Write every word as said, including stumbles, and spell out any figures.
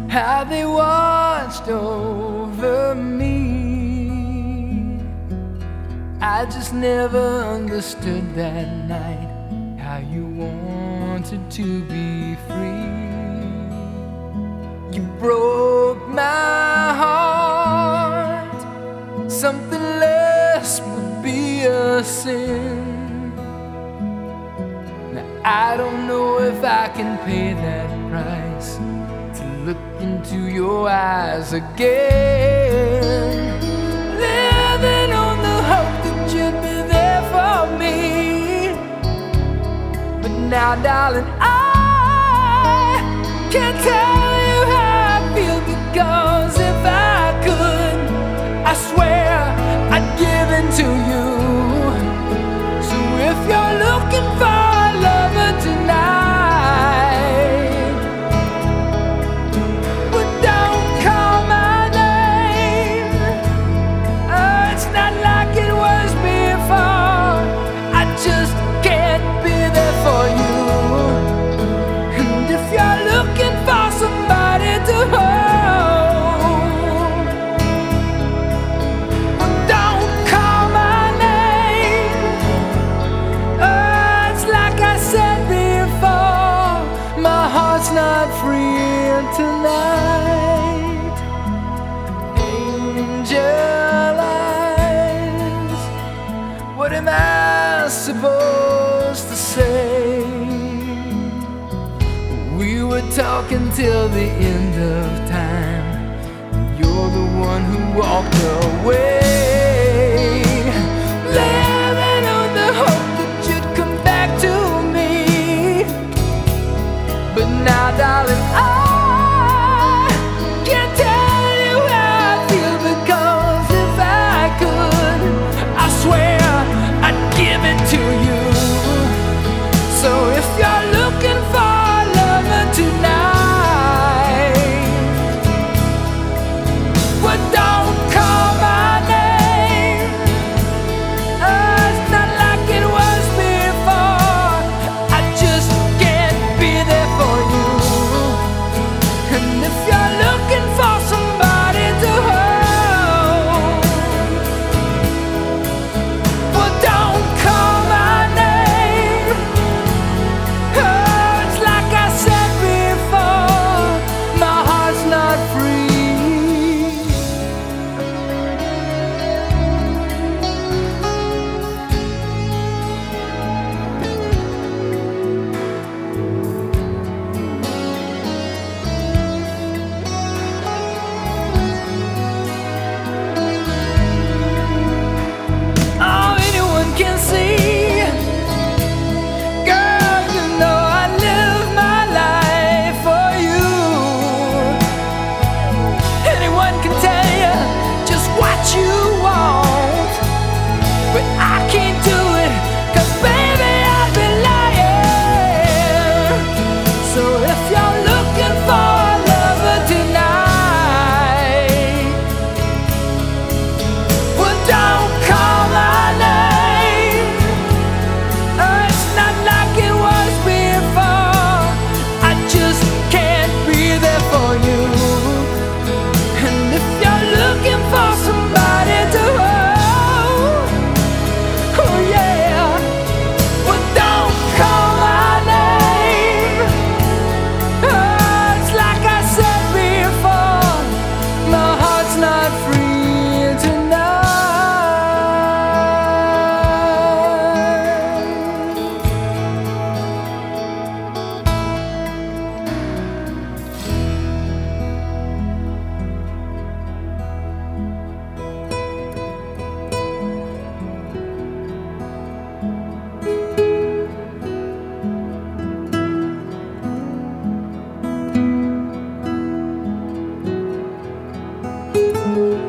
how they watched over me. I just never understood that night how you wanted to be free. You broke my heart. Something less would be a sin. Now I don't know if I can pay that price to look into your eyes again. Living on the hope that you'd be there for me. But now, darling, I can't tell you how I feel, because if I could, I swear I'd give in to you. So if you're looking for a lover tonight, but don't call my name. Oh, it's not like it was before. I just can't be there for you. And if you're looking for somebody to hold, but don't call my name. Oh, it's like I said before, my heart's not free tonight. Angel eyes, what am I supposed to say? We were talking till the end of time. You're the one who walked away. Living on the hope that you'd come back to me. But now, darling, I can't tell you how I feel, because if I could, I swear I'd give it to you. So if you're looking for a lover tonight, but don't call my name. Oh, it's not like it was before. I just can't be there for you. And if you're looking for somebody to hold, but don't call my name. Oh, it's like I said before, my heart's not free. Oh, anyone can see, girl, you know I live my life for you. Anyone can tell you just what you want, but I can't do it, 'cause baby, I'd be lying. So if you're looking for a lover tonight, well, don't call my name. Oh, it's not like it was before. I just can't be there for you. And if you're looking for somebody to hold, oh yeah, well, don't call my name. Oh, it's like I said before, my heart's not free tonight.